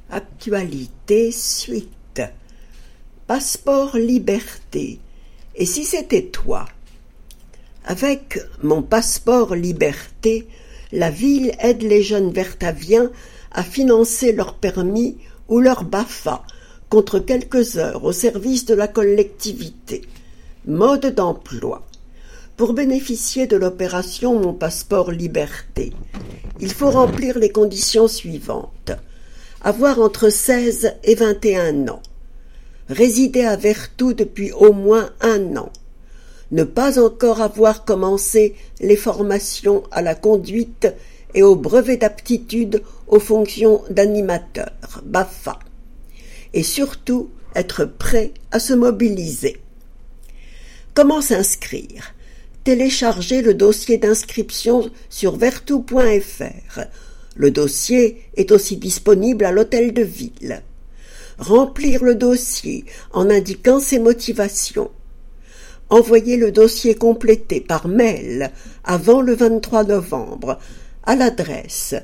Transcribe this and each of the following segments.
Actualité suite. Passeport liberté. Et si c'était toi? Avec mon passeport liberté, la ville aide les jeunes vertaviens à financer leur permis ou leur BAFA contre quelques heures au service de la collectivité. Mode d'emploi. Pour bénéficier de l'opération Mon passeport liberté, il faut remplir les conditions suivantes. Avoir entre 16 et 21 ans. Résider à Vertou depuis au moins 1 an. Ne pas encore avoir commencé les formations à la conduite et au brevet d'aptitude aux fonctions d'animateur, BAFA. Et surtout, être prêt à se mobiliser. Comment s'inscrire? Télécharger le dossier d'inscription sur vertou.fr. Le dossier est aussi disponible à l'hôtel de ville. Remplir le dossier en indiquant ses motivations. Envoyer le dossier complété par mail avant le 23 novembre à l'adresse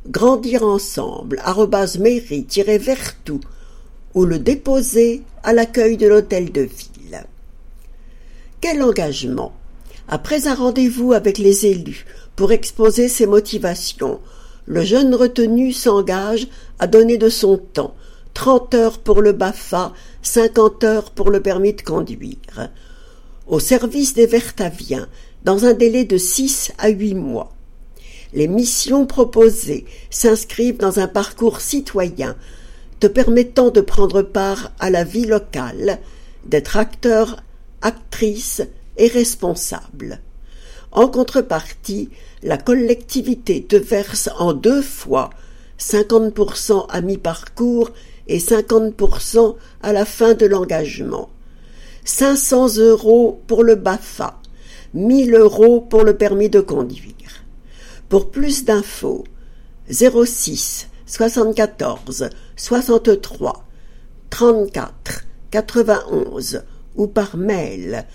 grandirensemble@mairie-vertou ou le déposer à l'accueil de l'hôtel de ville. Quel engagement? Après un rendez-vous avec les élus pour exposer ses motivations, le jeune retenu s'engage à donner de son temps, 30 heures pour le BAFA, 50 heures pour le permis de conduire, au service des vertaviens, dans un délai de 6 à 8 mois. Les missions proposées s'inscrivent dans un parcours citoyen te permettant de prendre part à la vie locale, d'être acteur, actrice et responsable. En contrepartie, la collectivité te verse en 2 fois 50% à mi-parcours et 50% à la fin de l'engagement. 500 € pour le BAFA, 1 000 € pour le permis de conduire. Pour plus d'infos, 06 74 63 34 91 ou par mail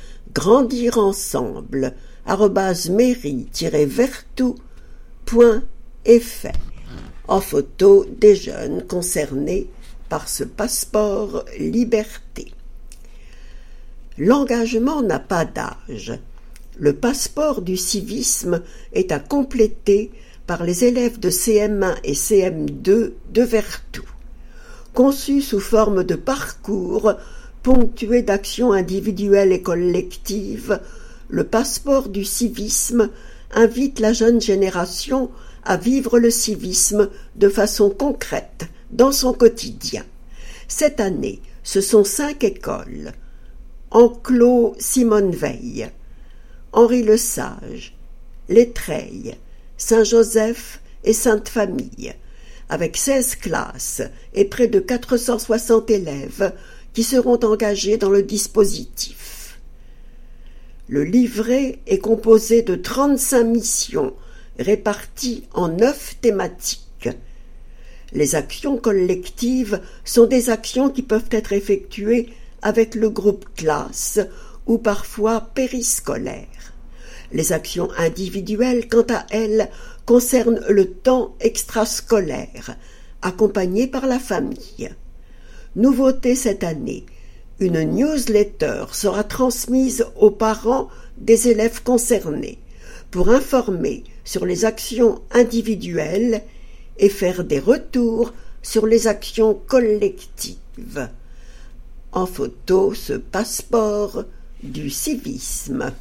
grandirensemble@mairie-vertou.fr en photo des jeunes concernés par ce passeport liberté. L'engagement n'a pas d'âge. Le passeport du civisme est à compléter par les élèves de CM1 et CM2 de Vertou. Conçu sous forme de parcours ponctué d'actions individuelles et collectives, le passeport du civisme invite la jeune génération à vivre le civisme de façon concrète dans son quotidien. Cette année, ce sont 5 écoles: Enclos Simone Veil, Henri Le Sage, Les Treilles, Saint-Joseph et Sainte-Famille, avec 16 classes et près de 460 élèves qui seront engagés dans le dispositif. Le livret est composé de 35 missions réparties en 9 thématiques. Les actions collectives sont des actions qui peuvent être effectuées avec le groupe classe ou parfois périscolaire. Les actions individuelles, quant à elles, concernent le temps extrascolaire, accompagné par la famille. Nouveauté cette année, une newsletter sera transmise aux parents des élèves concernés pour informer sur les actions individuelles et faire des retours sur les actions collectives. En photo, ce passeport du civisme.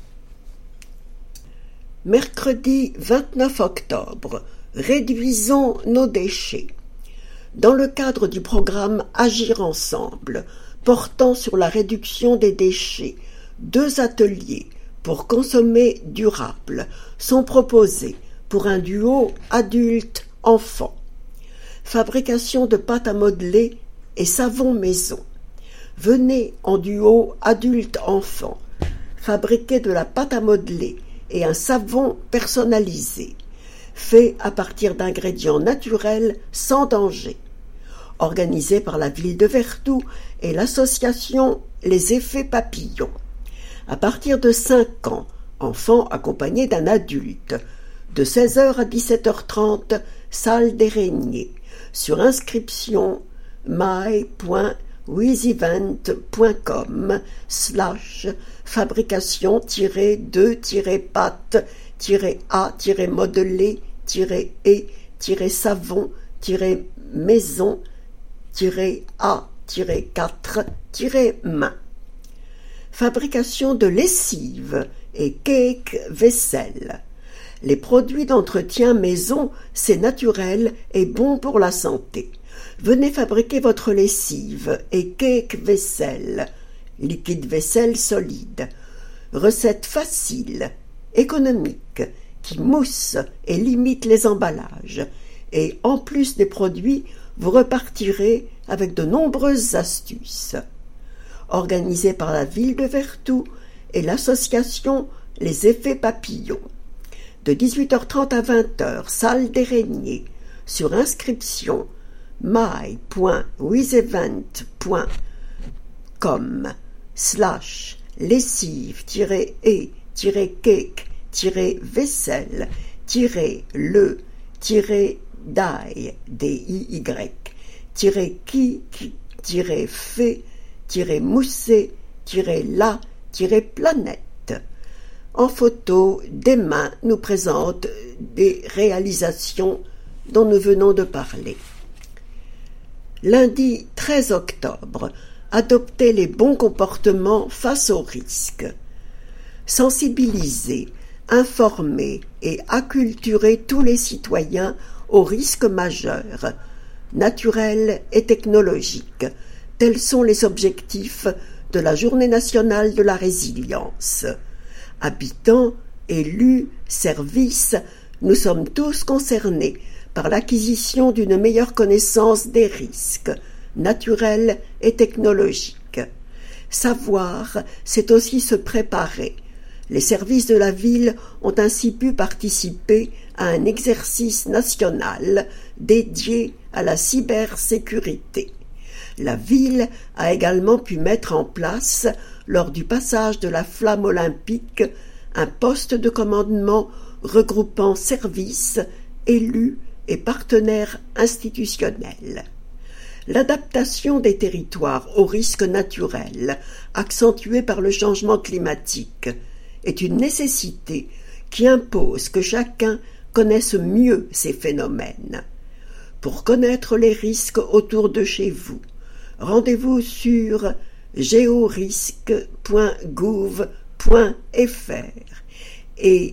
Mercredi 29 octobre, réduisons nos déchets. Dans le cadre du programme Agir ensemble, portant sur la réduction des déchets, 2 ateliers pour consommer durable sont proposés pour un duo adulte-enfant. Fabrication de pâte à modeler et savon maison. Venez en duo adulte-enfant, fabriquer de la pâte à modeler et un savon personnalisé, fait à partir d'ingrédients naturels sans danger. Organisé par la ville de Vertou et l'association Les Effets Papillons. À partir de 5 ans, enfant accompagné d'un adulte. De 16 h à 17 h 30, salle des Régniers. Sur inscription, my.wiseevent.com/fabrication-2-patte-a-4-main. Fabrication de lessive et cake vaisselle. Les produits d'entretien maison, c'est naturel et bon pour la santé. Venez fabriquer votre lessive et cake vaisselle, liquide vaisselle solide. Recette facile, économique, qui mousse et limite les emballages. Et en plus des produits, vous repartirez avec de nombreuses astuces. Organisé par la ville de Vertou et l'association Les Effets Papillons. De 18h30 à 20h, salle des Régniers, sur inscription my-event.com/lessive-cake-fait-mousser-la-planète. En photo, des mains nous présentent des réalisations dont nous venons de parler. Lundi 13 octobre, adopter les bons comportements face aux risques. Sensibiliser, informer et acculturer tous les citoyens aux risques majeurs, naturels et technologiques. Tels sont les objectifs de la Journée nationale de la résilience. Habitants, élus, services, nous sommes tous concernés par l'acquisition d'une meilleure connaissance des risques, naturels et technologiques. Savoir, c'est aussi se préparer. Les services de la ville ont ainsi pu participer à un exercice national dédié à la cybersécurité. La ville a également pu mettre en place, lors du passage de la flamme olympique, un poste de commandement regroupant services, élus et partenaires institutionnels. L'adaptation des territoires aux risques naturels, accentués par le changement climatique, est une nécessité qui impose que chacun connaisse mieux ces phénomènes. Pour connaître les risques autour de chez vous, rendez-vous sur georisque.gouv.fr et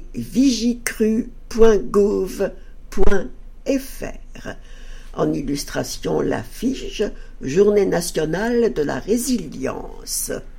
vigicru.gouv.fr. En illustration, l'affiche Journée nationale de la résilience.